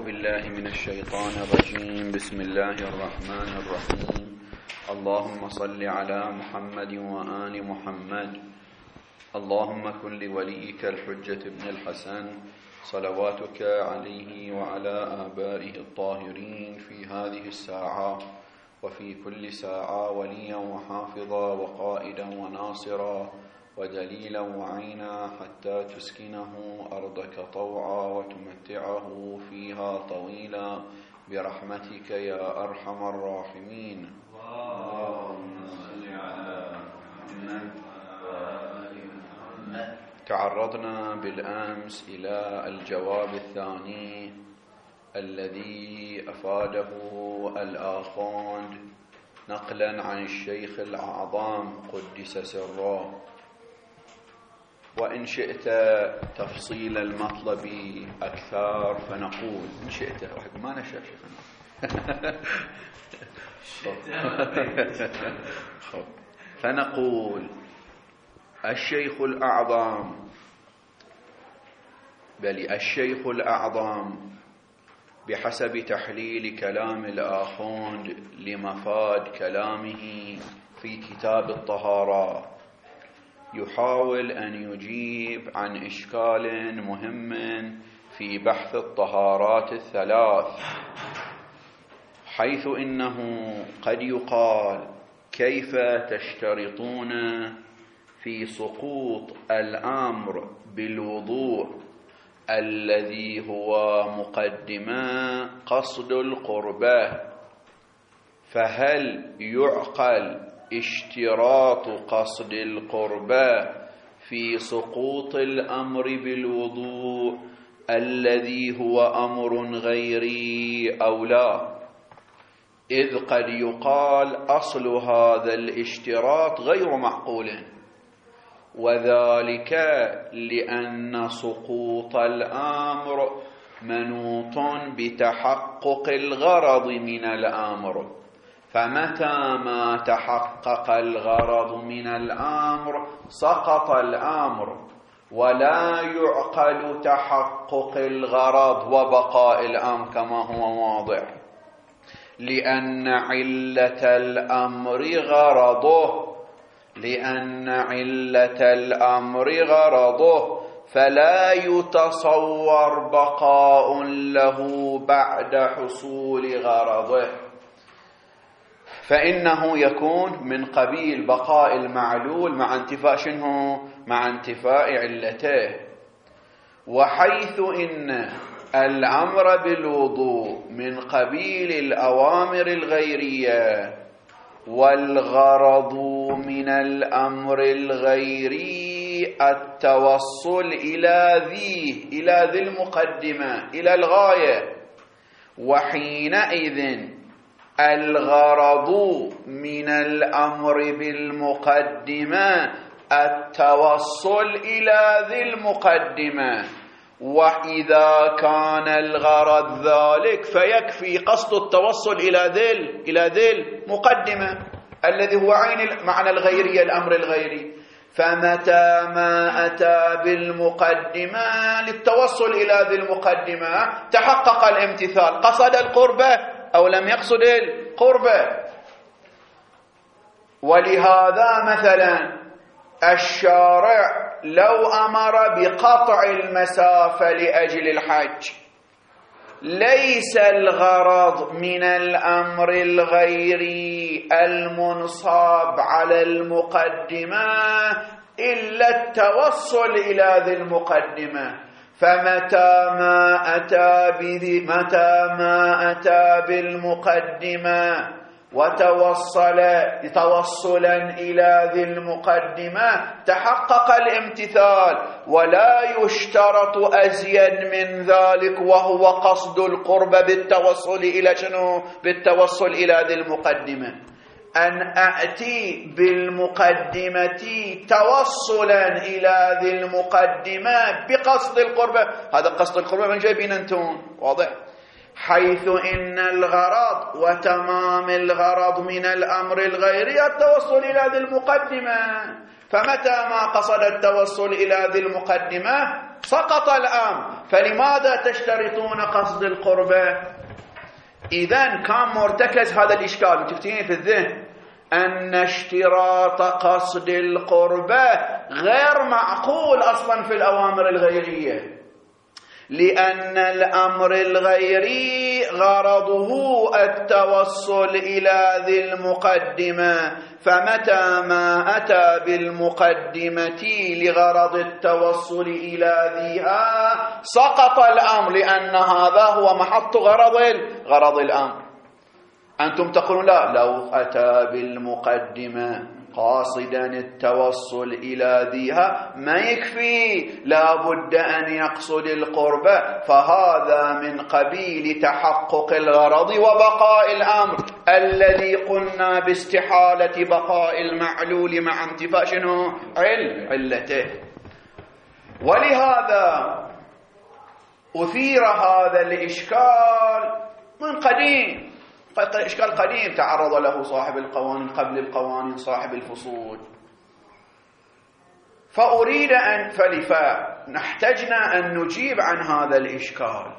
بالله من الشيطان الرجيم. بسم الله الرحمن الرحيم. اللهم صل على محمد وآل محمد. اللهم كن لوليك الحجة ابن الحسن صلواتك عليه وعلى آبائه الطاهرين في هذه الساعة وفي كل ساعة وليا وحافظا وقائدا وناصرا ودليلا وعينا حتى تسكنه أرضك طوعا وتمتعه فيها طويلا برحمتك يا أرحم الراحمين. اللهم صل على محمد وآل محمد. تعرضنا بالأمس إلى الجواب الثاني الذي أفاده الآخوند نقلا عن الشيخ الأعظم قدس سره، وإن شئت تفصيل المطلب أكثر فنقول إن شئت واحد ما نشأ فنقول الشيخ الأعظم الشيخ الأعظم بحسب تحليل كلام الآخوند لمفاد كلامه في كتاب الطهارة يحاول أن يجيب عن إشكال مهم في بحث الطهارات الثلاث، حيث إنه قد يقال كيف تشترطون في سقوط الأمر بالوضوء الذي هو مقدمة قصد القربة، فهل يعقل اشتراط قصد القربة في سقوط الأمر بالوضوء الذي هو أمر غيري أو لا؟ إذ قد يقال أصل هذا الاشتراط غير معقول، وذلك لأن سقوط الأمر منوط بتحقق الغرض من الأمر، فمتى ما تحقق الغرض من الأمر سقط الأمر، ولا يعقل تحقق الغرض وبقاء الأمر كما هو واضح، لأن علة الأمر غرضه فلا يتصور بقاء له بعد حصول غرضه، فإنه يكون من قبيل بقاء المعلول مع انتفاء مع انتفاء علته. وحيث إن الأمر بالوضوء من قبيل الأوامر الغيرية، والغرض من الأمر الغيري التوصل إلى ذي المقدمة، إلى الغاية، وحينئذ الغرض من الأمر بالمقدمة التوصل إلى ذي المقدمة، وإذا كان الغرض ذلك فيكفي قصد التوصل إلى ذي المقدمة الذي هو عين معنى الغيرية، الأمر الغيري. فمتى ما أتى بالمقدمة للتوصل إلى ذي المقدمة تحقق الامتثال، قصد القربة أو لم يقصد القربة. ولهذا مثلا الشارع لو أمر بقطع المسافة لأجل الحج، ليس الغرض من الأمر الغيري المنصاب على المقدمة إلا التوصل إلى ذي المقدمة، فمتى ما أتى بالمقدمة توصلا إلى ذي المقدمة تحقق الامتثال، ولا يشترط أزيد من ذلك وهو قصد القرب بالتوصل إلى بالتوصل إلى ذي المقدمة. أن أأتي بالمقدمة توصلا إلى ذي المقدمة بقصد القربة، هذا قصد القربة من جايبين أنتم واضح، حيث إن الغرض وتمام الغرض من الأمر الغيري التوصل إلى ذي المقدمة، فمتى ما قصد التوصل إلى ذي المقدمة سقط الأمر، فلماذا تشترطون قصد القربة؟ إذن كان مرتكز هذا الإشكال وتفتين في الذهن أن اشتراط قصد القربة غير معقول أصلا في الأوامر الغيرية، لأن الأمر الغيري غرضه التوصل إلى ذي المقدمة، فمتى ما أتى بالمقدمة لغرض التوصل إلى ذيها سقط الأمر، لأن هذا هو محط غرض الأمر. أنتم تقولون لا، لو أتى بالمقدمة قاصدا التوصل إلى ذيها ما يكفي، لا بد أن يقصد القربة، فهذا من قبيل تحقق الغرض وبقاء الأمر الذي قلنا باستحالة بقاء المعلول مع انتفاء علته. ولهذا أثير هذا الإشكال من قديم، إشكال قديم تعرض له صاحب القوانين قبل القوانين صاحب الفصول، فأريد أن نحتاجنا أن نجيب عن هذا الإشكال.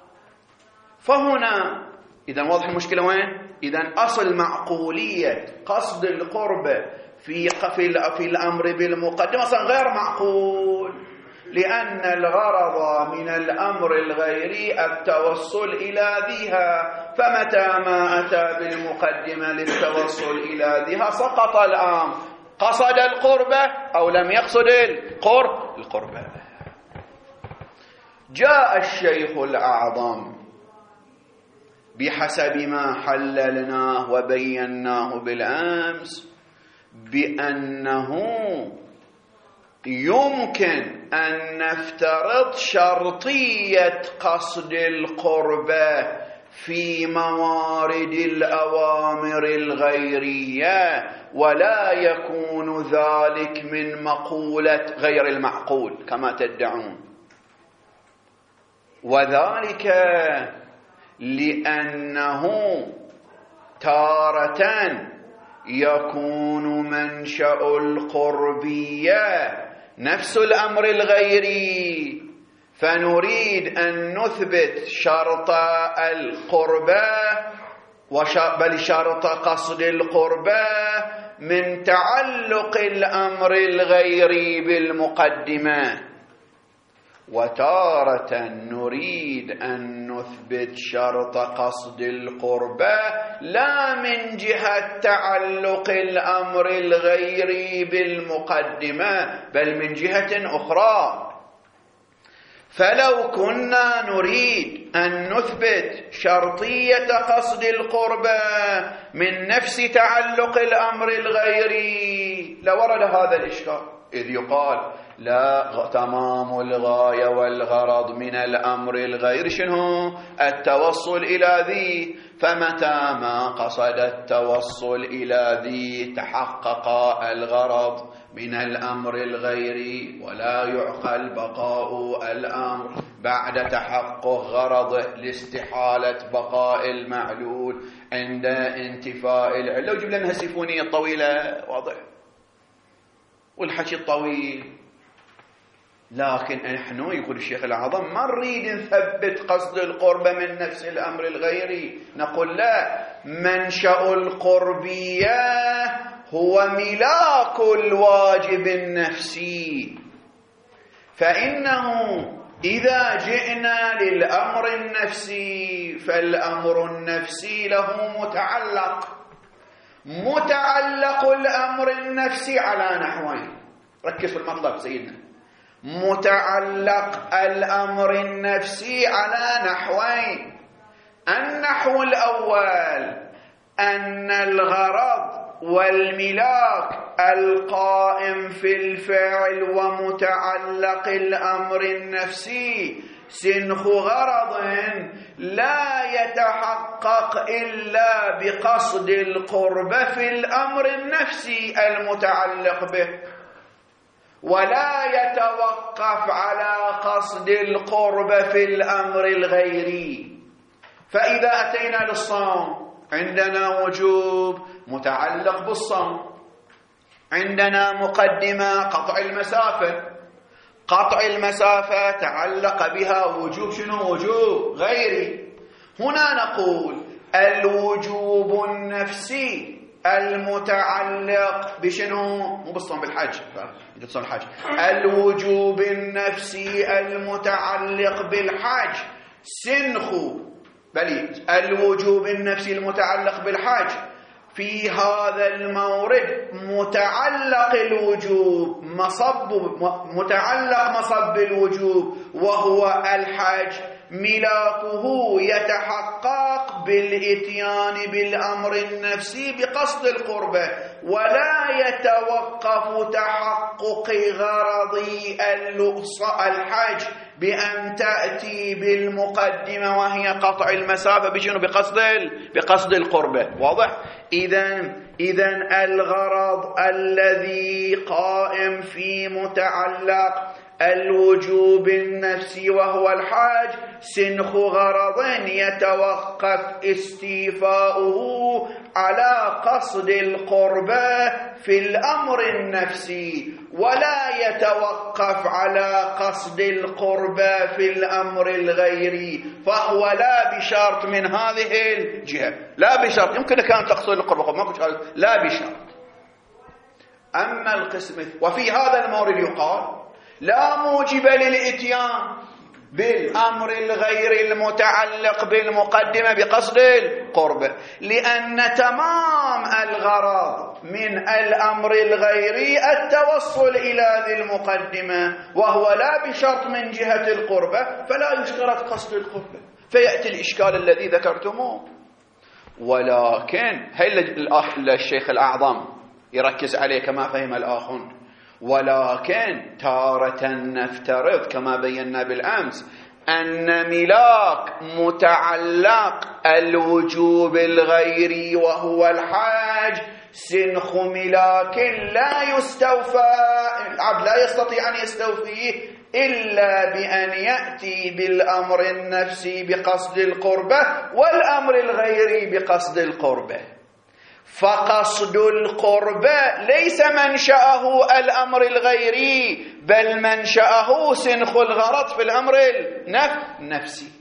فهنا إذا واضح المشكلة وين؟ إذا أصل معقولية قصد القربة في الأمر بالمقدمة أصلا غير معقول، لأن الغرض من الأمر الغيري التوصل إلى ذيها، فمتى ما أتى بالمقدمة للتوصل إلى ذيها سقط الأمر، قصد القربة أو لم يقصد القربة. جاء الشيخ الأعظم بحسب ما حللناه وبيناه بالأمس بأنه يمكن أن نفترض شرطية قصد القربة في موارد الأوامر الغيرية، ولا يكون ذلك من مقولة غير المعقول كما تدعون، وذلك لأنه تارة يكون منشأ القربية نفس الأمر الغيري، فنريد أن نثبت شرط القربة بل شرط قصد القربة من تعلق الأمر الغيري بالمقدمة، وتارة نريد أن نثبت شرط قصد القربة لا من جهة تعلق الأمر الغيري بالمقدمة بل من جهة أخرى. فلو كنا نريد أن نثبت شرطية قصد القربة من نفس تعلق الأمر الغيري لورد هذا الإشكال، إذ يقال لا تمام الغاية والغرض من الأمر الغير شنو؟ التوصل إلى ذي، فمتى ما قصد التوصل إلى ذي تحقق الغرض من الأمر الغيري، ولا يعقل بقاء الأمر بعد تحقق غرضه لاستحالة بقاء المعلول عند انتفاء العلة. وجب لنا السيفونية الطويلة واضح والحكي الطويل، لكن نحن يقول الشيخ الأعظم ما نريد نثبت قصد القربة من نفس الأمر الغيري، نقول لا، منشأ القربية هو ملاك الواجب النفسي، فإنه إذا جئنا للأمر النفسي فالأمر النفسي له متعلق الأمر النفسي على نحوين. ركز في المطلب سيدنا، متعلق الأمر النفسي على نحوين. النحو الأول أن الغرض والملاك القائم في الفعل ومتعلق الأمر النفسي سنخ غرض لا يتحقق إلا بقصد القربة في الأمر النفسي المتعلق به، ولا يتوقف على قصد القربة في الأمر الغيري. فإذا أتينا للصوم عندنا وجوب متعلق بالصوم، عندنا مقدمة قطع المسافة، قطع المسافة تعلق بها وجوب شنو؟ وجوب غيري. هنا نقول الوجوب النفسي المتعلق بشنو؟ مو بالصوم بالحج، بالصوم الحج. الوجوب النفسي المتعلق بالحج سنخو بلي الوجوب النفسي المتعلق بالحج في هذا المورد متعلق الوجوب متعلق مصب الوجوب وهو الحج، ملاكه يتحقق بالاتيان بالأمر النفسي بقصد القربة، ولا يتوقف تحقق غرض الحج بأن تأتي بالمقدمة وهي قطع المسافة بشنو؟ بقصد القربة. واضح؟ إذن الغرض الذي قائم في متعلق الوجوب النفسي وهو الحج سنخ غرض يتوقف استيفاؤه على قصد القربة في الأمر النفسي، ولا يتوقف على قصد القربة في الأمر الغيري، فهو لا بشرط من هذه الجهة، لا بشرط. يمكن كان تقصد القربة ما لا بشرط. أما القسم وفي هذا المورد يقال لا موجب للإتيان بالأمر الغير المتعلق بالمقدمة بقصد القربة، لأن تمام الغرض من الأمر الغيري التوصل إلى ذي المقدمة، وهو لا بشرط من جهة القربة، فلا يشترط قصد القربة، فيأتي الإشكال الذي ذكرتموه. ولكن هل الشيخ الأعظم يركز عليه كما فهم الآخرون؟ ولكن تارة نفترض كما بينا بالأمس أن ملاك متعلق الوجوب الغيري وهو الحج سنخ ملاك لا يستوفى، العبد لا يستطيع أن يستوفيه إلا بأن يأتي بالأمر النفسي بقصد القربة والأمر الغيري بقصد القربة. فقصد القربة ليس منشأه الأمر الغيري، بل منشأه سنخ الغرض في الأمر النفسي.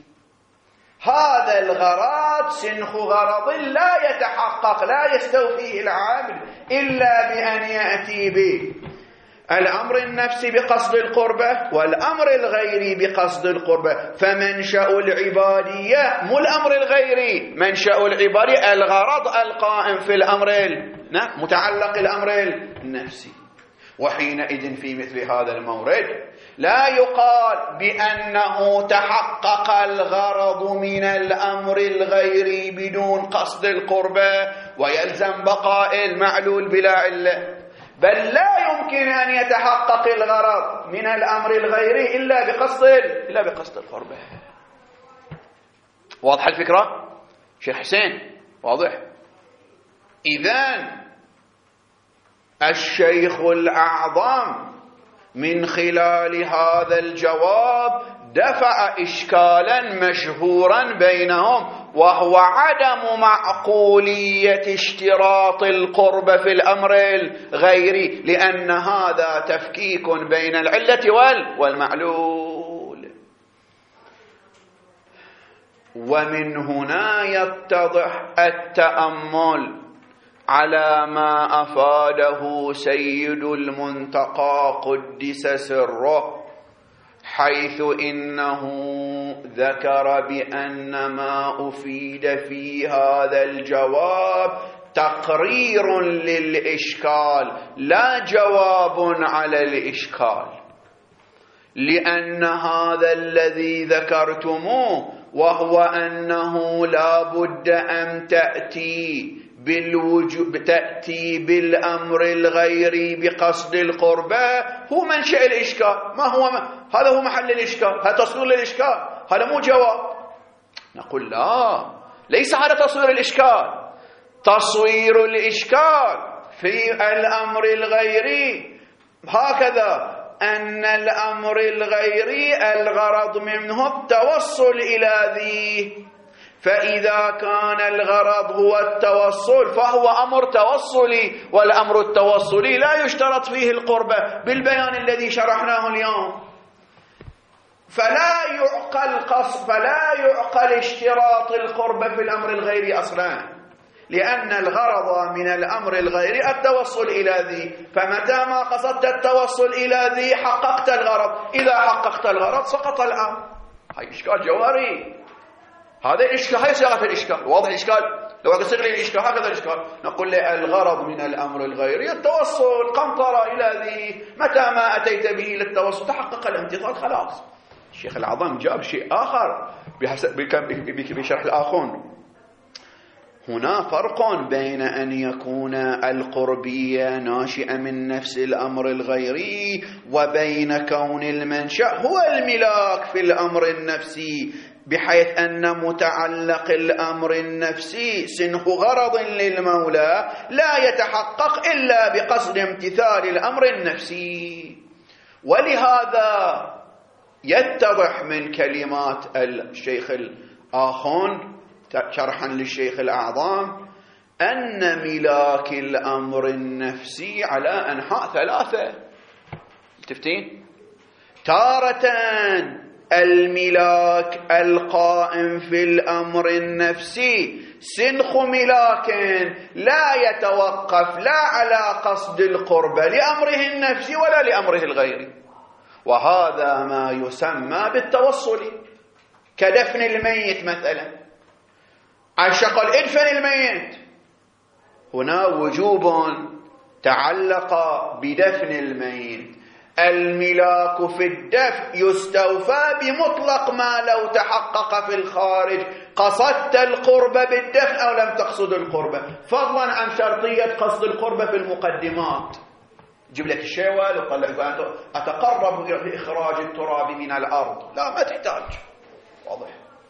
هذا الغرض سنخ غرض لا يتحقق، لا يستوفيه العابد إلا بأن يأتي به الأمر النفسي بقصد القربة والأمر الغيري بقصد القربة. فمنشأ العبادية مو الأمر الغيري، منشأ العبادية الغرض القائم في الأمر متعلق الأمر النفسي. وحينئذ في مثل هذا المورد لا يقال بأنه تحقق الغرض من الأمر الغيري بدون قصد القربة ويلزم بقاء المعلول بلا علة، بل لا يمكن أن يتحقق الغرض من الأمر الغيري إلا بقصد القربة. واضح الفكرة؟ شيخ حسين واضح؟ إذن الشيخ الأعظم من خلال هذا الجواب دفع إشكالا مشهورا بينهم، وهو عدم معقولية اشتراط القرب في الأمر الغيري، لأن هذا تفكيك بين العلة والمعلول. ومن هنا يتضح التأمل على ما أفاده سيد المنتقى قدس سره، حيث إنه ذكر بأن ما أفيد في هذا الجواب تقرير للإشكال لا جواب على الإشكال، لأن هذا الذي ذكرتموه وهو أنه لا بد أن تأتي بالأمر الغيري بقصد القربة هو منشأ الإشكال. هذا هو محل الإشكال، هذا تصوير للإشكال، هذا مو جواب. نقول لا، ليس هذا تصوير الإشكال. تصوير الإشكال في الأمر الغيري هكذا، أن الأمر الغيري الغرض منه التوصل إلى ذي، فإذا كان الغرض هو التوصل فهو أمر توصلي، والأمر التوصلي لا يشترط فيه القربة بالبيان الذي شرحناه اليوم. فلا يعقل اشتراط القرب في الأمر الغيري أصلا، لأن الغرض من الأمر الغيري التوصل إلى ذي، فمتى ما قصدت التوصل إلى ذي حققت الغرض، إذا حققت الغرض سقط الأمر. هاي إشكال جوهري، هذا الإشكال، هاي صيغة الإشكال، واضح الإشكال؟ لو أصيغ لي الإشكال هكذا الإشكال، نقول له الغرض من الأمر الغيري التوصل، قنطرة إلى ذي، متى ما أتيت به للتوصل تحقق الامتثال خلاص. الشيخ العظام جاب شيء آخر بشرح الآخون. هنا فرق بين أن يكون القربية ناشئة من نفس الأمر الغيري وبين كون المنشأ هو الملاك في الأمر النفسي، بحيث أن متعلق الأمر النفسي سنه غرض للمولى لا يتحقق إلا بقصد امتثال الأمر النفسي. ولهذا يتضح من كلمات الشيخ الآخون شرحا للشيخ الأعظم أن ملاك الأمر النفسي على أنحاء ثلاثة. تفتين؟ تارة الملاك القائم في الأمر النفسي سنخ ملاك لا يتوقف لا على قصد القرب لأمره النفسي ولا لأمره الغيري، وهذا ما يسمى بالتوصل، كدفن الميت مثلا. عشق ادفن الميت، هنا وجوب تعلق بدفن الميت. الملاك في الدفن يستوفى بمطلق ما لو تحقق في الخارج قصدت القرب بالدفن أو لم تقصد القرب، فضلا عن شرطية قصد القرب في المقدمات. جيب لك الشيوال وقال لك أتقرب بإخراج التراب من الأرض، لا ما تحتاج، واضح.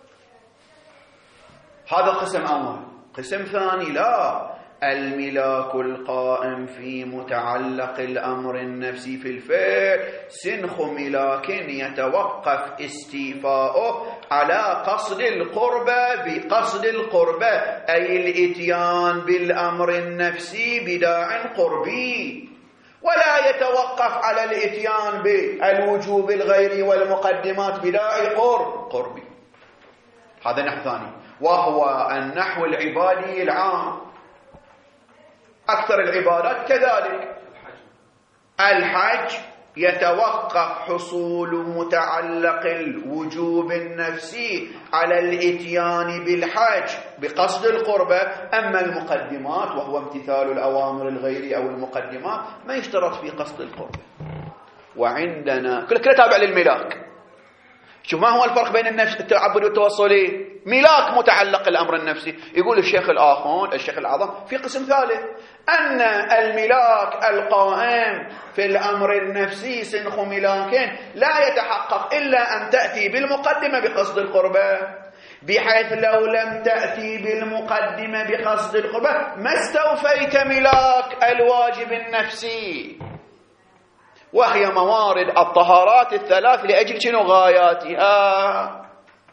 هذا قسم أول. قسم ثاني، لا، الملاك القائم في متعلق الأمر النفسي في الفعل سنخ ملاك يتوقف استيفاؤه على قصد القربة بقصد القربة، أي الإتيان بالأمر النفسي بداع قربي، ولا يتوقف على الإتيان بالوجوب الغيري والمقدمات بداع قربي. هذا نحو ثاني، وهو النحو العبادي العام. أكثر العبادات كذلك. الحج يتوقف حصول متعلق الوجوب النفسي على الإتيان بالحج بقصد القربة، أما المقدمات وهو امتثال الأوامر الغيري أو المقدمات ما يشترط في قصد القربة. وعندنا كله تابع للملاك. شوف ما هو الفرق بين النفس التعبد والتوصلي؟ ملاك متعلق الأمر النفسي. يقول الشيخ الآخون الشيخ الأعظم في قسم ثالث أن الملاك القائم في الأمر النفسي سنخ ملاك لا يتحقق إلا أن تأتي بالمقدمة بقصد القربة، بحيث لو لم تأتي بالمقدمة بقصد القربة ما استوفيت ملاك الواجب النفسي، وهي موارد الطهارات الثلاث لأجل شنو غاياتها.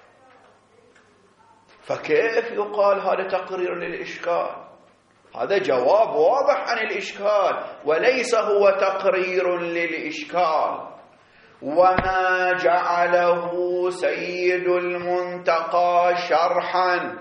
فكيف يقال هذا تقرير للإشكال؟ هذا جواب واضح عن الإشكال وليس هو تقرير للإشكال. وما جعله سيد المنتقى شرحا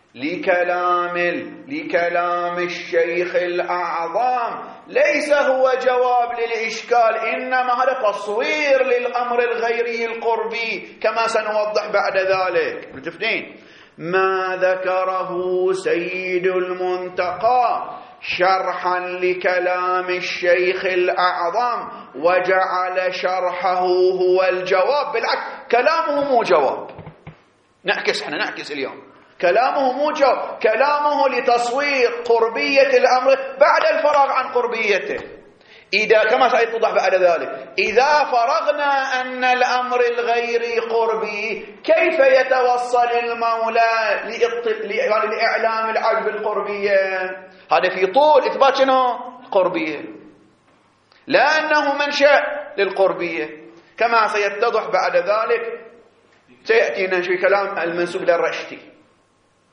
لكلام الشيخ الأعظم ليس هو جواب للإشكال، إنما هذا تصوير للأمر الغيري القربي كما سنوضح بعد ذلك. متفقين؟ ما ذكره سيد المنتقى شرحا لكلام الشيخ الأعظم وجعل شرحه هو الجواب، بالعكس كلامه مو جواب. احنا نعكس اليوم، كلامه مو جواب، كلامه لتصوير قربية الأمر بعد الفراغ عن قربيته. إذا كما سيتضح بعد ذلك إذا فرغنا أن الأمر الغيري قربي كيف يتوصل المولى لإعلام العجب القربية؟ هذا في طول إثبات شنو؟ قربية، لا أنه منشأ للقربية كما سيتضح بعد ذلك. سيأتينا في كلام المنسوب للرشدي.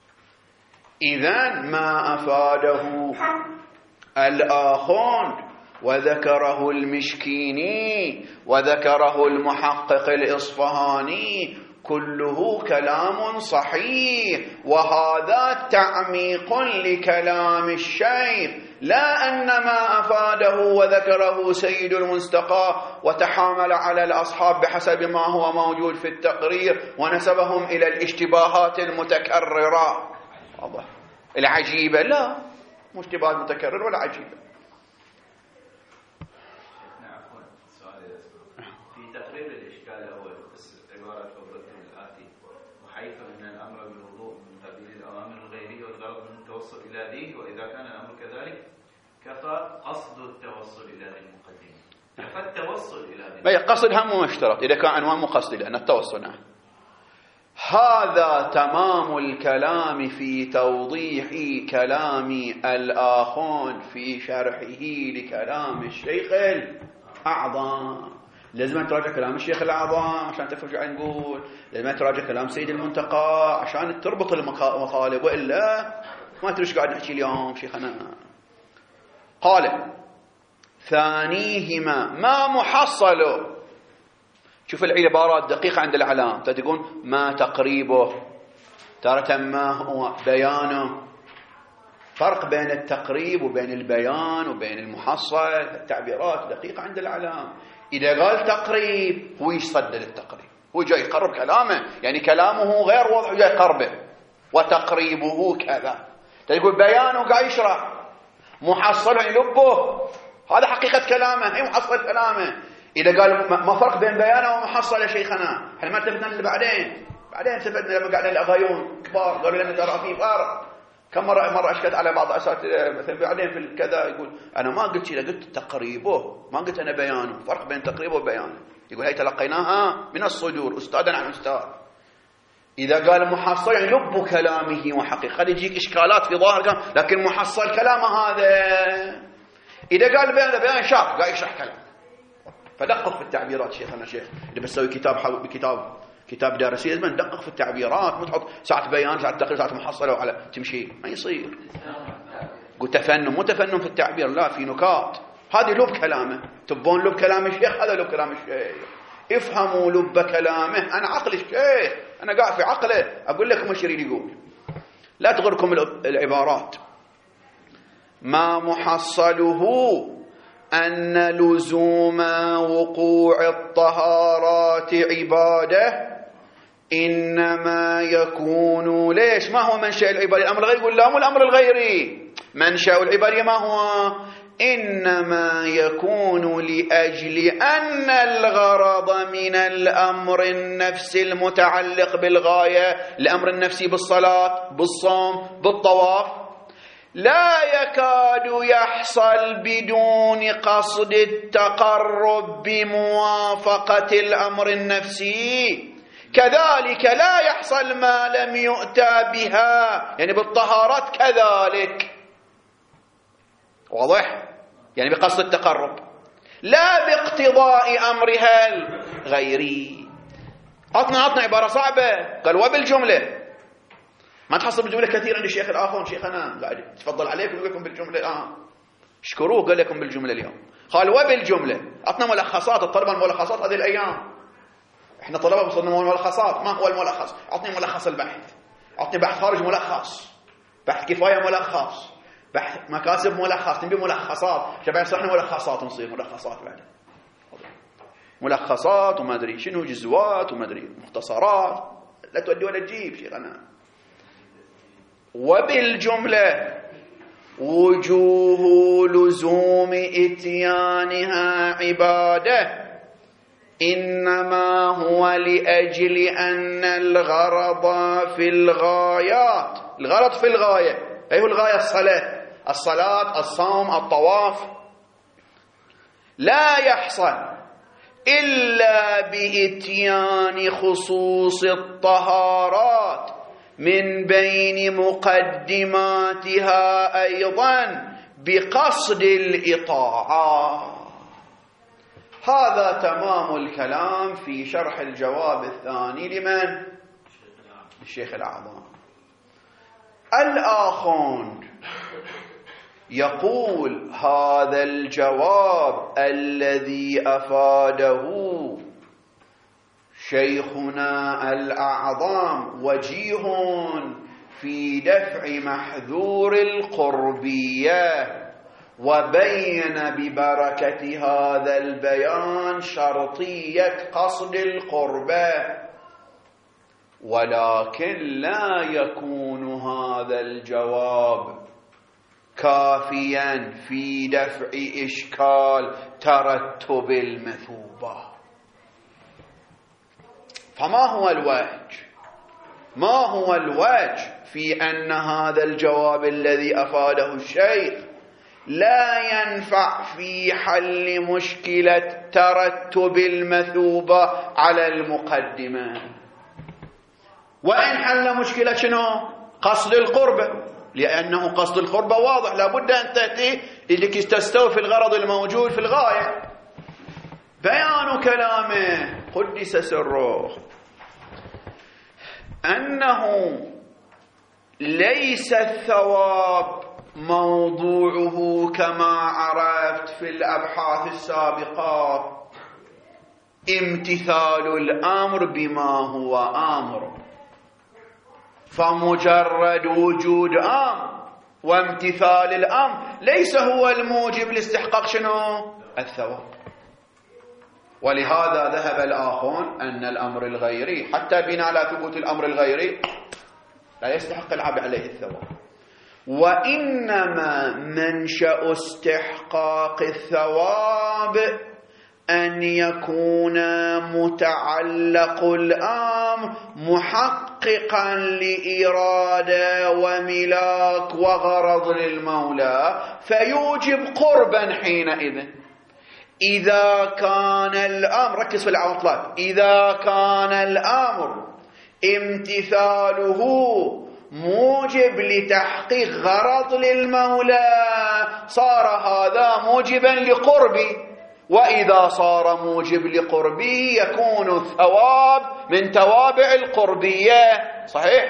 إذن ما أفاده الآخون وذكره المشكيني وذكره المحقق الإصفهاني، كله كلام صحيح، وهذا تعميق لكلام الشيخ، لا أن ما أفاده وذكره سيد المنتقى وتحامل على الأصحاب بحسب ما هو موجود في التقرير ونسبهم إلى الاشتباهات المتكررة العجيبة. لا، مش اشتباهات متكررة ولا عجيبة. في تقرير الإشكال الأول عبارة فضلتم الآتي: وحيث أن الأمر بالوضوء من قبيل الأوامر الغيرية والغرض من التوصل إلى ذي، وإذا كان الأمر كذلك كفى قصد التوصل إلى ذي المقدمة، كفى التوصل إلى ذي. قصد هم مشترط إذا كان عنوان مقصد لأن التوصل. هذا تمام الكلام في توضيح كلام الآخون في شرحه لكلام الشيخ الأعظم. لازم تراجع كلام الشيخ الأعظم عشان تفهم شو نقول، لازم تراجع كلام سيد المنتقى عشان تربط المطالب، وإلا ما تدري ايش قاعد نحكي اليوم شيخنا. قال: ثانيهما ما محصله. شوف العبارات دقيقة عند العلام، تقول ما تقريبه، تارة ما هو بيانه. فرق بين التقريب وبين البيان وبين المحصل، التعبيرات دقيقة عند العلام. إذا قال تقريب هو يصدد التقريب، هو جاي يقرب كلامه، يعني كلامه غير واضح جاي يقربه، وتقريبه كذا. تقول بيانه قاعد يشرح، محصله يلبه، هذا حقيقة كلامه، هي محصل كلامه. إذا قال ما فرق بين بيانه ومحصل يا شيخنا، احنا ما التفتنا اللي بعدين التفتنا لما قعدنا الأغايون كبار قالوا لنا ترى في فرق. كم مرة أشكت على بعض أساتذة مثلا بعدين في كذا يقول أنا ما قلت كذا، قلت تقريبه، ما قلت أنا بيانه. فرق بين تقريبه وبيانه. يقول هي تلقيناها من الصدور أستاذا عن أستاذ. إذا قال محصل يعني لب كلامه وحقيقة، خلي يجيك إشكالات في ظاهر كلام، لكن محصل كلامه هذا. إذا قال بيان شاف قاعد يشرح كلام، فدقق في التعبيرات شيخنا. شيخ إذا بتسوي كتاب دراسي لازم ندقق في التعبيرات، مو تحط ساعة بيان ساعة تقرير ساعة محصلة وعلى تمشي، ما يصير. قلت تفنن، مو تفنن في التعبير، لا، في نكات. هذه لب كلامه. تبون لب كلام الشيخ، هذا لب كلام الشيخ. افهموا لب كلامه. أنا عقل الشيخ، أنا قاعد في عقله أقول لكم ايش يريد يقول، لا تغركم العبارات. ما محصله أن لزوم وقوع الطهارات عبادة إنما يكون. ليش؟ ما هو منشأ العبادة؟ الأمر الغيري. يقول لا، مو الأمر الغيري، منشأ العبادة ما هو؟ إنما يكون لأجل أن الغرض من الأمر النفسي المتعلق بالغاية، الأمر النفسي بالصلاة بالصوم بالطواف، لا يكاد يحصل بدون قصد التقرب بموافقة الأمر النفسي. كذلك لا يحصل ما لم يؤتى بها، يعني بالطهارات كذلك. واضح؟ يعني بقصد التقرب، لا باقتضاء أمرها الغيري. عطنا عبارة صعبة. قال وبالجملة. ما تحصل بالجملة كثير عند الشيخ الآخر. شيخنا قاعد تفضل عليكم يقول لكم بالجملة. اشكروه قال لكم بالجملة اليوم. قال وبالجملة. عطنا ملخصات. الطلبة الملخصات هذه الأيام، احنا طلبة بصدنا ملخصات. ما هو الملخص؟ عطني ملخص البحث، عطني بحث خارج ملخص، بحث كفاية ملخص، بحث مكاسب ملخص، نبي ملخصات. شباب صحنا ملخصات، نصير ملخصات بعد ملخصات وما أدري شنو، جزوات وما أدري مختصرات، لا تودي ولا تجيب شيخنا. وبالجملة وجوه لزوم إتيانها عبادة إنما هو لأجل أن الغرض في الغايات، الغرض في الغاية، أيه الغاية؟ الصلاة الصوم الطواف، لا يحصل إلا بإتيان خصوص الطهارات من بين مقدماتها أيضا بقصد الإطاعة. هذا تمام الكلام في شرح الجواب الثاني لمن؟ الشيخ الأعظم. الآخون يقول هذا الجواب الذي أفاده شيخنا الأعظم وجيه في دفع محذور القربية، وبين ببركة هذا البيان شرطية قصد القربة، ولكن لا يكون هذا الجواب كافيا في دفع إشكال ترتب المثوبة. فما هو الوجه؟ ما هو الوجه في أن هذا الجواب الذي أفاده الشيخ لا ينفع في حل مشكلة ترتب المثوبة على المقدمة؟ وإن حل مشكلة شنو؟ قصد القربة، لأنه قصد القربة واضح، لابد أن تأتي لكي تستوفي الغرض الموجود في الغاية. بيان كلامه قدس سره أنه ليس الثواب موضوعه كما عرفت في الأبحاث السابقة امتثال الأمر بما هو أمر، فمجرد وجود أمر وامتثال الأمر ليس هو الموجب لاستحقاق شنو؟ الثواب. ولهذا ذهب الآخرون أن الأمر الغيري حتى بناء على ثبوت الأمر الغيري لا يستحق العبد عليه الثواب، وإنما منشأ استحقاق الثواب أن يكون متعلق الأمر محققا لإرادة وملاك وغرض للمولى فيوجب قربا حينئذ. إذا كان الأمر، ركز في العطلات، إذا كان الأمر امتثاله موجب لتحقيق غرض للمولى صار هذا موجبا لقربه، وإذا صار موجب لقربه يكون الثواب من توابع القربية. صحيح؟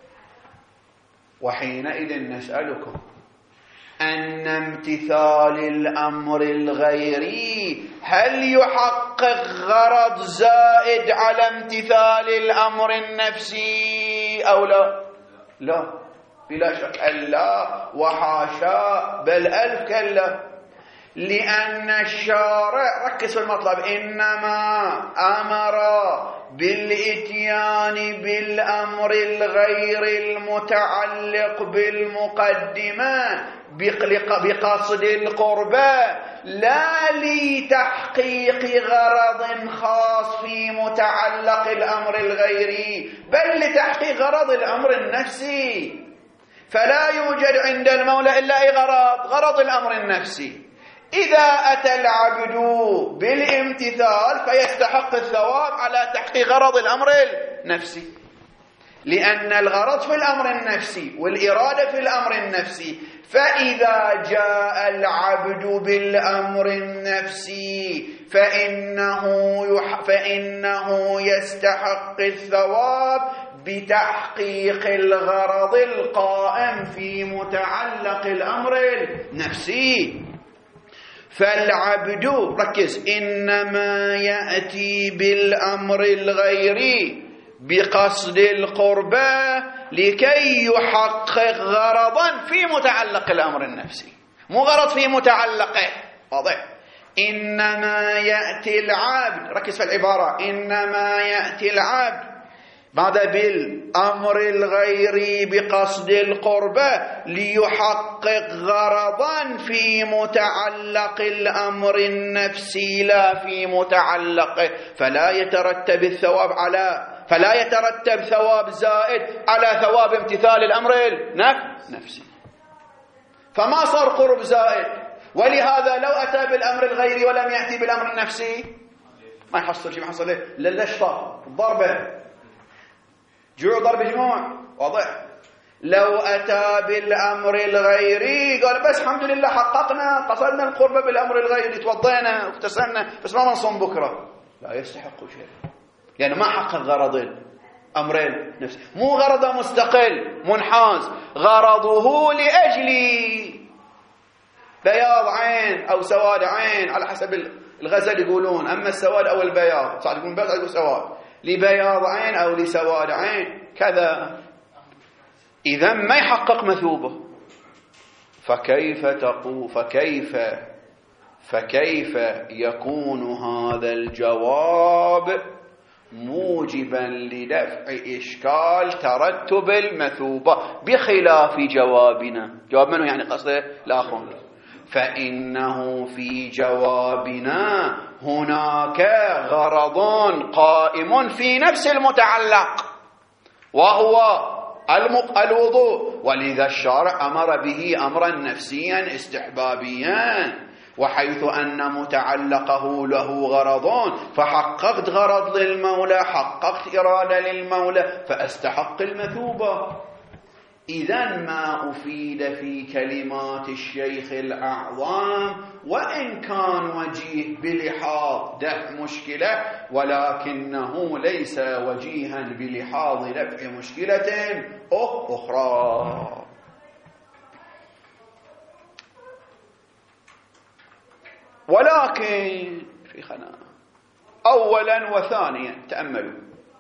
وحينئذ نسألكم أن امتثال الأمر الغيري هل يحقق غرض زائد على امتثال الأمر النفسي أو لا؟ لا، بلا شك ألا وحاشا، بل ألف كلا، لأن الشارع، ركز في المطلب، إنما أمر بالإتيان بالأمر الغير المتعلق بالمقدمة بقصد القربة لا لتحقيق غرض خاص في متعلق الأمر الغيري، بل لتحقيق غرض الأمر النفسي. فلا يوجد عند المولى إلا أي غرض الأمر النفسي. إذا أتى العبد بالامتثال فيستحق الثواب على تحقيق غرض الأمر النفسي، لأن الغرض في الأمر النفسي والإرادة في الأمر النفسي. فإذا جاء العبد بالأمر النفسي فإنه يستحق الثواب بتحقيق الغرض القائم في متعلق الأمر النفسي. فالعبد، ركز، إنما يأتي بالأمر الغيري بقصد القربة لكي يحقق غرضا في متعلق الأمر النفسي، مو غرض في متعلقه. واضح؟ إنما يأتي العبد، ركز في العبارة، إنما يأتي العبد ماذا؟ بالأمر الغيري بقصد القربة ليحقق غرضا في متعلق الأمر النفسي لا في متعلقه، فلا يترتب ثواب زائد على ثواب امتثال الأمر النفسي، فما صار قرب زائد. ولهذا لو أتى بالأمر الغيري ولم يأتي بالأمر النفسي ما يحصل شيء، ما يحصل له إلا الشطار، الضربة، جوع ضرب جموع. واضح؟ لو أتى بالأمر الغيري قال بس الحمد لله حققنا قصدنا القربة بالأمر الغيري، توضينا واغتسلنا، بس ما نصوم بكرة، لا يستحق شيء، يعني ما حقق غرض الأمرين نفسه، مو غرضه مستقل منحاز، غرضه لأجل بياض عين أو سواد عين على حسب الغزل يقولون، أما السواد أو البياض، صار يقولون بياض يقول سواد، لبياض عين أو لسواد عين كذا، إذا ما يحقق مثوبة. فكيف يكون هذا الجواب موجبا لدفع إشكال ترتب المثوبة بخلاف جوابنا؟ جواب منه يعني قصده الآخر. فإنه في جوابنا هناك غرض قائم في نفس المتعلق وهو الوضوء، ولذا الشارع أمر به أمرا نفسيا استحبابيا، وحيث أن متعلقه له غرض فحققت غرض للمولى، حققت إرادة للمولى، فأستحق المثوبة. إذن ما أفيد في كلمات الشيخ الأعظم وإن كان وجيه بلحاظ دفع مشكلة، ولكنه ليس وجيها بلحاظ دفع مشكلة أخرى. ولكن شيخنا أولا وثانيا تأملوا.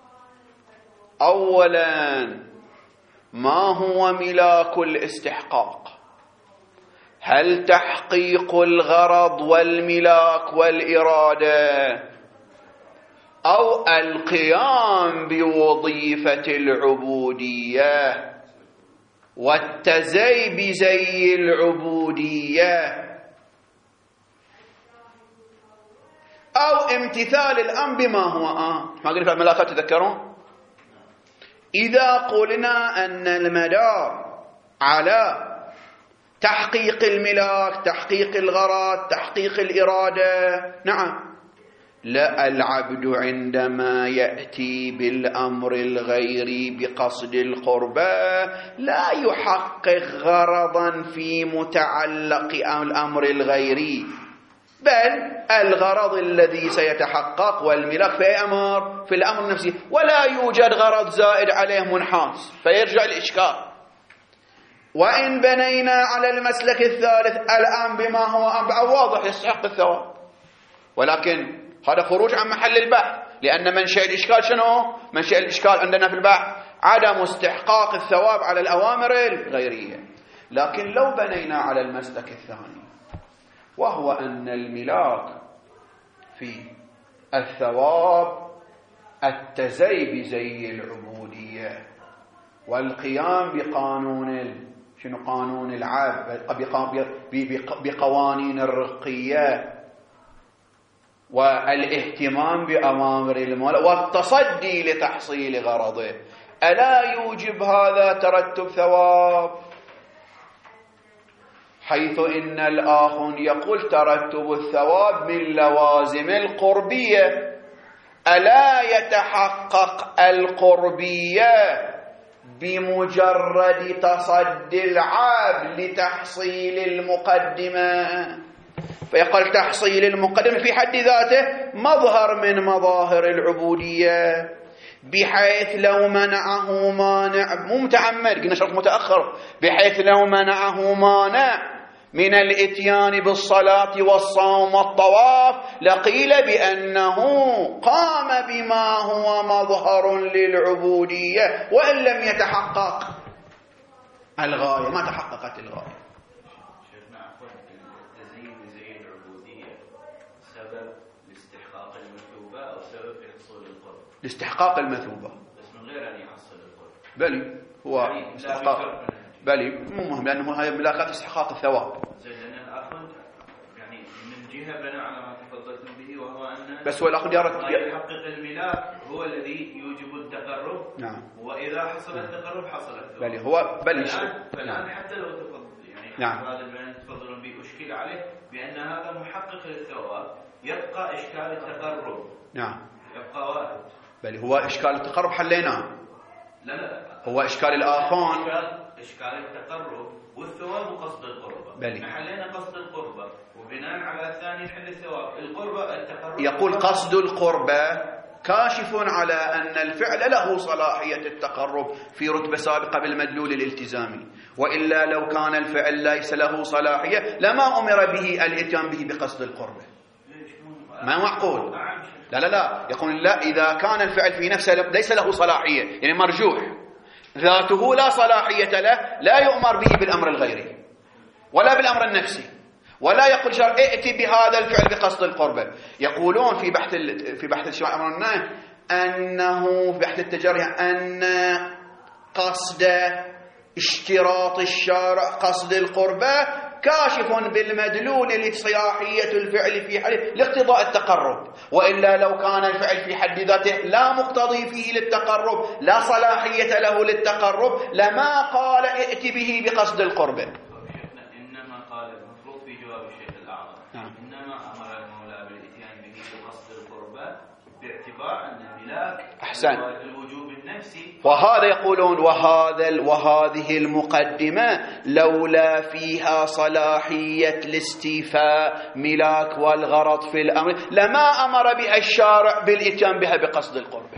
أولا، ما هو ملاك الاستحقاق؟ هل تحقيق الغرض والملاك والإرادة، أو القيام بوظيفة العبودية والتزي بزي العبودية، أو امتثال الأمر بما هو ما قلنا في الملاكات تذكرون؟ إذا قلنا أن المدار على تحقيق الملاك، تحقيق الغرض، تحقيق الإرادة، نعم، لا، العبد عندما يأتي بالأمر الغيري بقصد القربة لا يحقق غرضا في متعلق الأمر الغيري، بل الغرض الذي سيتحقق والملاك في أمر في الأمر نفسه، ولا يوجد غرض زائد عليه منحاس، فيرجع الإشكال. وإن بنينا على المسلك الثالث الآن بما هو أمر واضح يستحق الثواب، ولكن هذا خروج عن محل البحث، لأن منشأ الإشكال شنو؟ منشأ الإشكال عندنا في البحث عدم استحقاق الثواب على الأوامر الغيرية. لكن لو بنينا على المسلك الثاني، وهو أن الملاك في الثواب التزي بزي العبودية والقيام بقانون شنو قانون العبد، بقوانين الرقية والاهتمام بأوامر المولى والتصدي لتحصيل غرضه، ألا يوجب هذا ترتب ثواب؟ حيث إن الآخر يقول ترتب الثواب من لوازم القربية، ألا يتحقق القربية بمجرد تصدي العبد لتحصيل المقدمة؟ فيقول تحصيل المقدمة في حد ذاته مظهر من مظاهر العبودية، بحيث لو منعه مانع مو متعمد، قلنا شرط متأخر، بحيث لو منعه مانع من الاتيان بالصلاة والصوم والطواف لقيل بأنه قام بما هو مظهر للعبودية وإن لم يتحقق الغاية، ما تحققت الغاية. شيخنا عفوا، التزيين بزي العبودية سبب لاستحقاق المثوبة أو سبب لحصول القرب؟ لاستحقاق المثوبة بس من غير أن يحصل القرب. بلي هو يعني استحقاق، بلي مو مهم، لأنه هاي ملاكات استحقاق الثواب. لأن الأخذ يعني من جهة بناء على ما تفضلتم به، وهو أن بس هو الأخذ يحقق الملاك هو الذي يوجب التقرب. نعم. وإذا حصل التقرب حصل الثواب. بلي هو بلي فالآن نعم. حتى لو تفضل يعني نعم. هذا البيان تفضلون به أشكل عليه بأن هذا محقق للثواب، يبقى إشكال التقرب. نعم. يبقى وارد. بل هو إشكال التقرب حليناه. لا هو إشكال الآخان إشكال التقرب والثواب وقصد القربة. بلي حلينا قصد القربة وبناء على الثاني نحل الثواب. القربة التقرب يقول قصد القربة كاشف على أن الفعل له صلاحية التقرب في رتبة سابقة بالمدلول الالتزامي، وإلا لو كان الفعل ليس له صلاحية لما أمر به الإتيان به بقصد القرب. ما معقول. لا يقول لا، إذا كان الفعل في نفسه ليس له صلاحية يعني مرجوح، ذاته لا صلاحية له، لا يؤمر به بالأمر الغيري ولا بالأمر النفسي، ولا يقول شرع ائتي بهذا الفعل بقصد القربة. يقولون في بحث الشرع أمر النهي أنه في بحث التجريح أن قصد اشتراط الشارع قصد القربة كاشف بالمدلول لصلاحية الفعل في حد لاقتضاء التقرب، وإلا لو كان الفعل في حد ذاته لا مقتضي فيه للتقرب، لا صلاحية له للتقرب، لما قال ائت به بقصد القربة. إنما قال المفروض في جواب الشيخ الأعظم إنما أمر المولى بالإتيان به بقصد القربة باعتبار أن الملاك الوجوب النفسي. وهذا يقولون وهذه المقدمة لولا فيها صلاحية الاستيفاء ملاك والغرض في الأمر لما أمر بها الشارع بالإتيان بها بقصد القربة.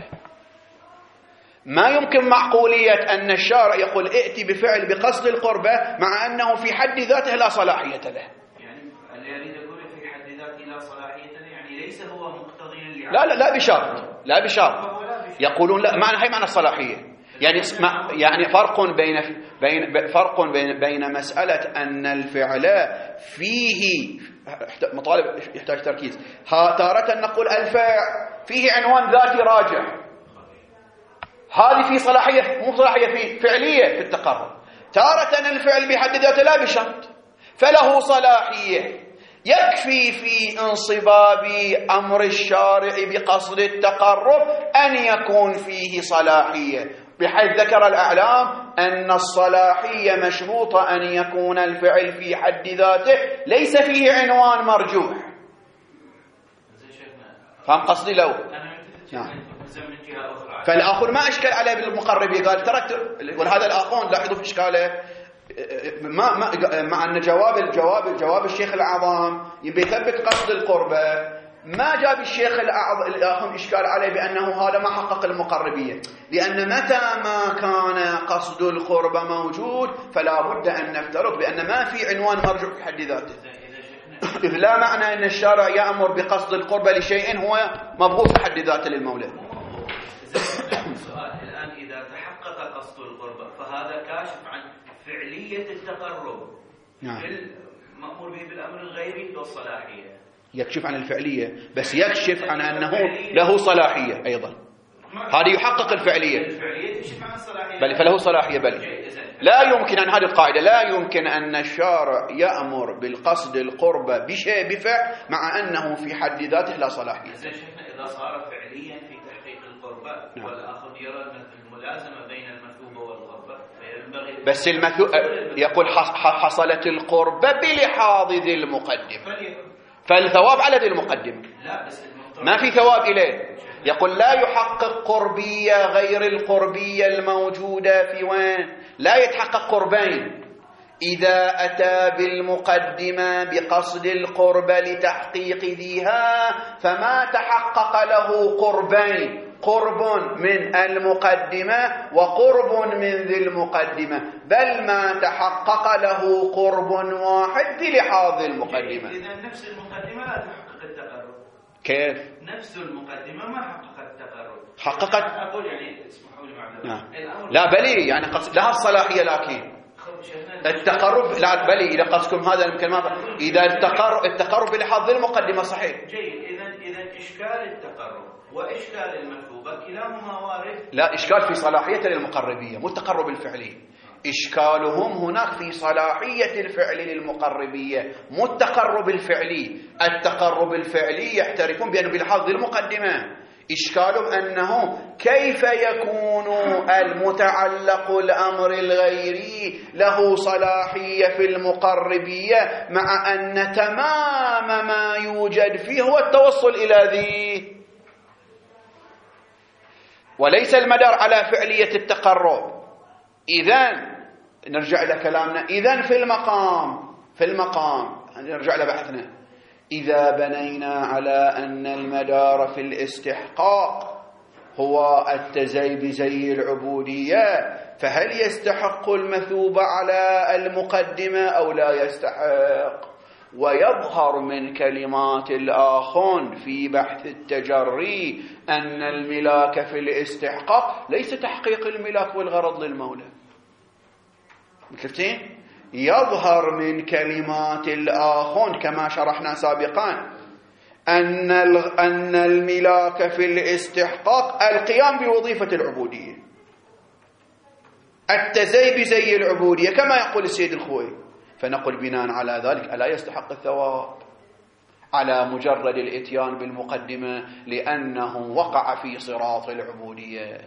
ما يمكن معقولية أن الشارع يقول ائتي بفعل بقصد القربة مع أنه في حد ذاته لا صلاحية له. يعني اللي يريد يقول في حد ذاته لا صلاحية له يعني ليس هو مقتضيا لا بشرط، لا بشرط. يقولون لا، هي معنى الصلاحية. يعني فرق بين مسألة أن الفعل فيه مطالب يحتاج تركيز. تارة نقول الفعل فيه عنوان ذاتي راجع، هذه في صلاحية مو صلاحية في فعلية في التقرب. تارة الفعل بحد ذاته لا بشرط فله صلاحية، يكفي في انصباب أمر الشارع بقصد التقرب أن يكون فيه صلاحية، بحيث ذكر الأعلام أن الصلاحية مشروطة أن يكون الفعل في حد ذاته ليس فيه عنوان مرجوح. فهم قصدي؟ لو فالآخر ما أشكل عليه بالمقربية، قال تركت، وهذا الآخرون لاحظوا في إشكاله مع أن جواب الشيخ الأعظم يبي يثبت قصد القربة، ما جاب الشيخ الأعظم إشكال عليه بأنه هذا ما حقق المقربية، لأن متى ما كان قصد القربة موجود فلا بد أن نفترض بأن ما في عنوان مرجوع في حد ذاته، إذ لا معنى أن الشارع يأمر بقصد القربة لشيء هو مبغوث في حد ذاته للمولى. السؤال الآن إذا تحقق قصد القربة فهذا كاشف عن فعلية التقرب المأمور به بالأمر الغيري والصلاحية. يكشف عن الفعلية، بس يكشف عن أنه له صلاحية أيضا، هذا يحقق الفعلية يكشف عن الصلاحية بل فله صلاحية. بل لا يمكن أن هذه القاعدة لا يمكن أن الشارع يأمر بالقصد القربة بشيء بفعل مع أنه في حد ذاته لا صلاحية. إذا صار فعليا في تحقيق القربة والآخر يرى الملازمة بين المثوبة والقربة فينبغي بس يقول حصلت القربة بلحاظ ذي المقدمة فالثواب على ذي المقدمة، ما في ثواب إليه. يقول لا يحقق قربية غير القربية الموجودة في وين، لا يتحقق قربين إذا أتى بالمقدمة بقصد القربة لتحقيق ذيها، فما تحقق له قربين، قرب من المقدمة وقرب من ذي المقدمة، بل ما تحقق له قرب واحد بلحاظ المقدمة. إذا نفس المقدمة لا تحقق التقرب. كيف؟ نفس المقدمة ما حققت التقرب. حققت. أقول يعني اسمحوا لي معذرة. لا بلي يعني لها الصلاحية، لكن التقرب لا بلي إذا قصدكم هذا الكلمة إذا التقرب بلحاظ المقدمة صحيح. جيد. إذا إشكال التقرب وإشكال المثوبة كلاهما وارد. لا، إشكال في صلاحية للمقربية مو التقرب الفعلي، إشكالهم هناك في صلاحية الفعل للمقربية مو التقرب الفعلي. التقرب الفعلي يحترفون بأنه بلحاظ المقدمة، إشكالهم أنه كيف يكون المتعلق الأمر الغيري له صلاحية في المقربية مع أن تمام ما يوجد فيه هو التوصل إلى ذي، وليس المدار على فعلية التقرب. إذن نرجع إلى كلامنا، إذن في المقام نرجع لبحثنا، إذا بنينا على أن المدار في الاستحقاق هو التزي بزي العبودية، فهل يستحق المثوبة على المقدمة أو لا يستحق؟ ويظهر من كلمات الآخون في بحث التجري أن الملاك في الاستحقاق ليس تحقيق الملاك والغرض للمولى. شفتين؟ يظهر من كلمات الآخون كما شرحنا سابقا أن الملاك في الاستحقاق القيام بوظيفة العبودية، التزي بزي العبودية كما يقول السيد الخوئي. فنقول بناء على ذلك ألا يستحق الثواب على مجرد الإتيان بالمقدمة لأنه وقع في صراط العبودية؟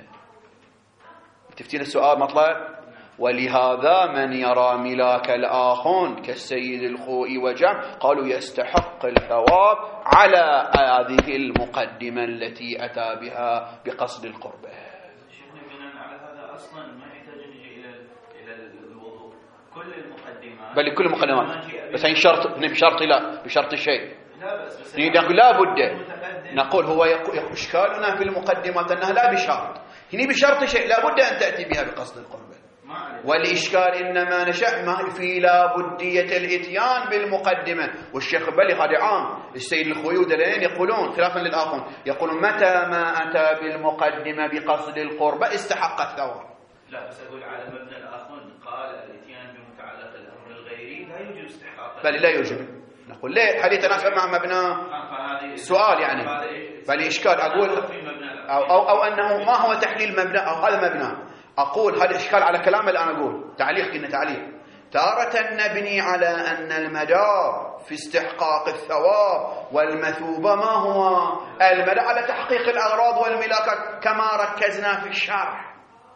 تفتين السؤال مطلب؟ ولهذا من يرى ملاك الآخون كالسيد الخوئي وجمع قالوا يستحق الثواب على هذه المقدمة التي أتى بها بقصد القربة. شيخنا بناء على هذا أصلا ما يحتاج نجي إلى الوضوء كل المقدمات، بل كل المقدمات، بس هي بشرط لا بشرط شيء لا بس نقول لا بد نقول هو إشكالنا في المقدمات أنها لا بشرط، هني بشرط شيء لا بد أن تأتي بها بقصد القربة. والإشكال إنما نشأ في لا بدية الإتيان بالمقدمة. والشيخ بلي هذا عام السيد الخوئي ودلين يقولون خلافا للآخر يقولون متى ما أتى بالمقدمة بقصد القربة استحق الثواب. لا بس أقول على مبنى الآخر قال الإتيان بمتعلق الأمر الغيري لا يوجب استحقاق. بل لا يوجب. نقول ليه هل يتناسب مع مبنى السؤال يعني بل إشكال أقول أو أنه ما هو تحليل مبنى أو هذا مبنى. أقول هذا إشكال على كلام الآن أقول تعليق كنا تعليق تارة نبني على أن المدار في استحقاق الثواب والمثوبة ما هو المدار على تحقيق الأغراض والملاكات كما ركزنا في الشرح.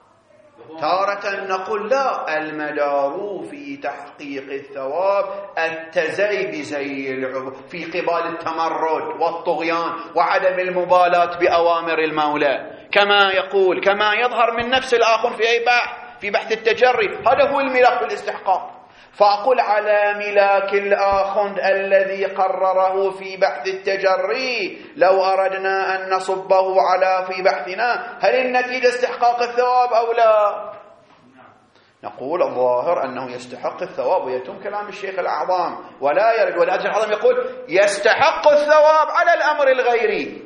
تارة نقول لا المدار في تحقيق الثواب التزي بزي العبود في قبال التمرد والطغيان وعدم المبالاة بأوامر المولى كما يقول كما يظهر من نفس الآخر في بحث التجري. هذا هو الملاك بالاستحقاق. فأقول على ملاك الآخر الذي قرره في بحث التجري لو أردنا أن نصبه على في بحثنا هل النتيجة استحقاق الثواب أو لا؟ نقول الظاهر أنه يستحق الثواب ويتم كلام الشيخ الأعظم ولا يرد. ولا الشيخ الأعظم يقول يستحق الثواب على الأمر الغيري.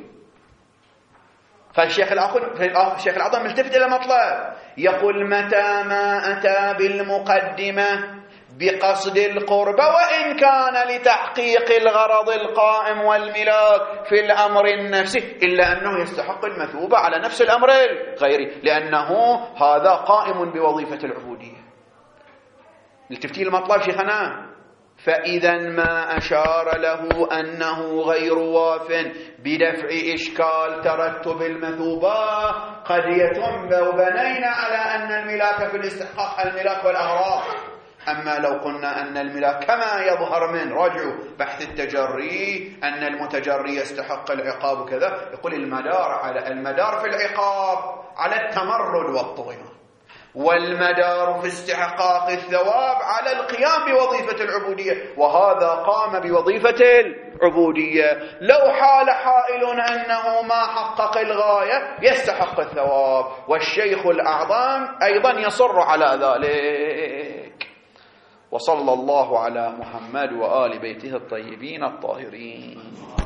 فالشيخ الأعظم ملتفت إلى مطلب يقول متى ما أتى بالمقدمة بقصد القربة وإن كان لتحقيق الغرض القائم والملاك في الأمر النفسي إلا أنه يستحق المثوبة على نفس الأمر الغيري لأنه هذا قائم بوظيفة العبودية. التفتيل المطلب شيخنا. فإذا ما أشار له أنه غير واف بدفع إشكال ترتب المثوبة قد يتم لو بنينا على أن الملاك في الاستحقاق الملاك والأغراض. أما لو قلنا أن الملاك كما يظهر من رجع بحث التجري أن المتجري يستحق العقاب وكذا يقول المدار في العقاب على التمرد والطغيان والمدار في استحقاق الثواب على القيام بوظيفة العبودية وهذا قام بوظيفة العبودية. لو حال حائل أنه ما حقق الغاية يستحق الثواب والشيخ الأعظم أيضا يصر على ذلك. وصلى الله على محمد وآل بيته الطيبين الطاهرين.